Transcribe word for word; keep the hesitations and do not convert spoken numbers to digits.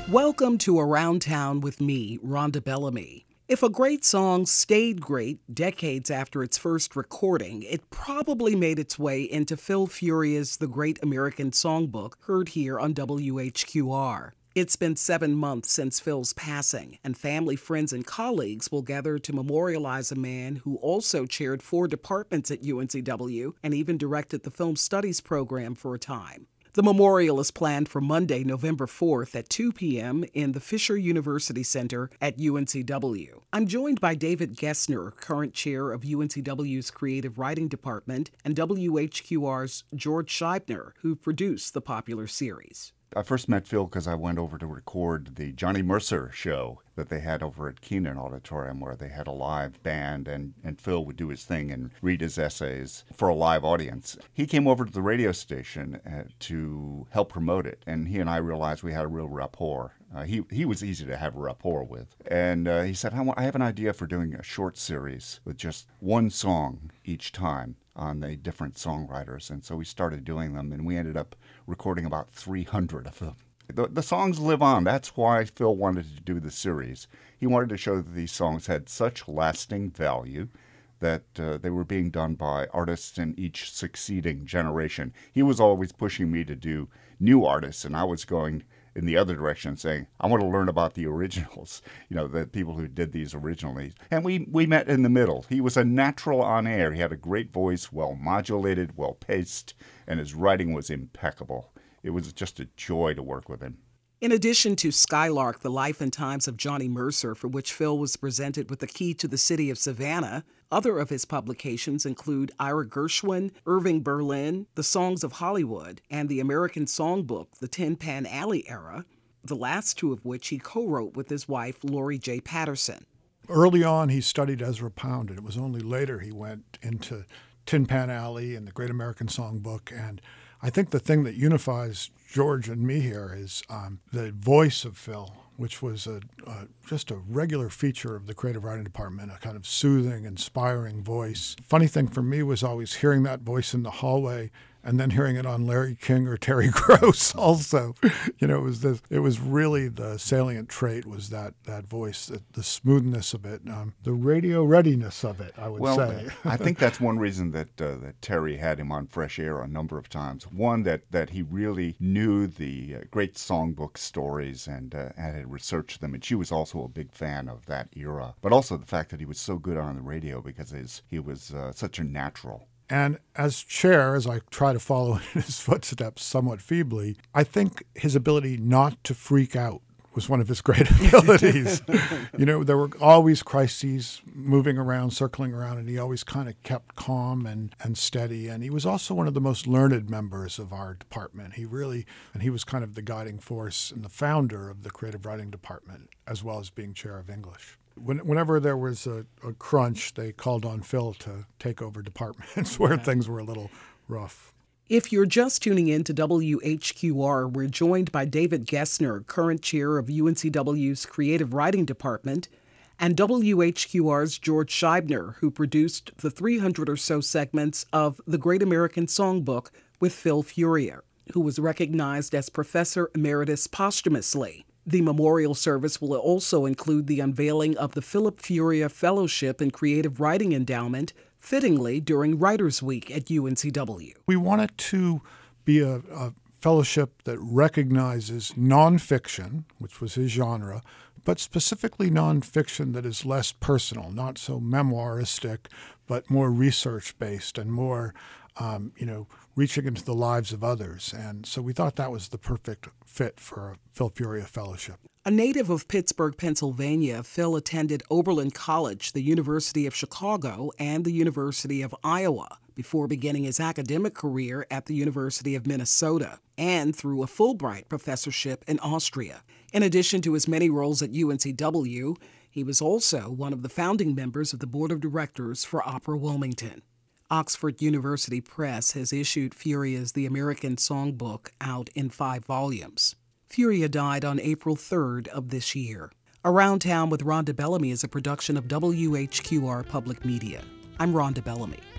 Welcome to Around Town with me, Rhonda Bellamy. If a great song stayed great decades after its first recording, it probably made its way into Phil Furia's The Great American Songbook, heard here on W H Q R. It's been seven months since Phil's passing, and family, friends, and colleagues will gather to memorialize a man who also chaired four departments at U N C W and even directed the Film Studies program for a time. The memorial is planned for Monday, November fourth at two p.m. in the Fisher University Center at U N C W. I'm joined by David Gessner, current chair of U N C W's Creative Writing Department, and W H Q R's George Scheibner, who produced the popular series. I first met Phil because I went over to record the Johnny Mercer show that they had over at Keenan Auditorium, where they had a live band, and, and Phil would do his thing and read his essays for a live audience. He came over to the radio station uh, to help promote it, and he and I realized we had a real rapport. Uh, he he was easy to have a rapport with. And uh, he said, I, want, I have an idea for doing a short series with just one song each time on the different songwriters. And so we started doing them, and we ended up recording about three hundred of them. The, the songs live on. That's why Phil wanted to do the series. He wanted to show that these songs had such lasting value that uh, they were being done by artists in each succeeding generation. He was always pushing me to do new artists, and I was going in the other direction, saying, I want to learn about the originals, you know, the people who did these originally. And we, we met in the middle. He was a natural on air. He had a great voice, well modulated, well paced, and his writing was impeccable. It was just a joy to work with him. In addition to Skylark, The Life and Times of Johnny Mercer, for which Phil was presented with the key to the city of Savannah, other of his publications include Ira Gershwin, Irving Berlin, The Songs of Hollywood, and the American Songbook, The Tin Pan Alley Era, the last two of which he co-wrote with his wife, Lori J. Patterson. Early on, he studied Ezra Pound, and it was only later he went into Tin Pan Alley and the Great American Songbook. And I think the thing that unifies George and me here is um, the voice of Phil, which was a, a just a regular feature of the creative writing department, a kind of soothing, inspiring voice. Funny thing for me was always hearing that voice in the hallway and then hearing it on Larry King or Terry Gross also. You know, it was this, it was really the salient trait was that that voice, the, the smoothness of it, um, the radio readiness of it, I would well, say. I think that's one reason that uh, that Terry had him on Fresh Air a number of times. One, that, that he really knew the uh, great songbook stories and, uh, and had researched them, and she was also a big fan of that era. But also the fact that he was so good on the radio because his, he was uh, such a natural. And as chair, as I try to follow in his footsteps somewhat feebly, I think his ability not to freak out was one of his great abilities. You know, there were always crises moving around, circling around, and he always kind of kept calm and, and steady. And he was also one of the most learned members of our department. He really, and he was kind of the guiding force and the founder of the creative writing department, as well as being chair of English. When, whenever there was a, a crunch, they called on Phil to take over departments where things were a little rough. If you're just tuning in to W H Q R, we're joined by David Gessner, current chair of U N C W's Creative Writing Department, and W H Q R's George Scheibner, who produced the three hundred or so segments of The Great American Songbook with Phil Furia, who was recognized as Professor Emeritus posthumously. The memorial service will also include the unveiling of the Philip Furia Fellowship in Creative Writing Endowment, fittingly during Writers' Week at U N C W. We want it to be a, a fellowship that recognizes nonfiction, which was his genre, but specifically nonfiction that is less personal, not so memoiristic, but more research-based and more, um, you know, reaching into the lives of others. And so we thought that was the perfect fit for a Phil Furia Fellowship. A native of Pittsburgh, Pennsylvania, Phil attended Oberlin College, the University of Chicago, and the University of Iowa before beginning his academic career at the University of Minnesota and through a Fulbright professorship in Austria. In addition to his many roles at U N C W, he was also one of the founding members of the board of directors for Opera Wilmington. Oxford University Press has issued Furia's The American Songbook out in five volumes. Furia died on April third of this year. Around Town with Rhonda Bellamy is a production of W H Q R Public Media. I'm Rhonda Bellamy.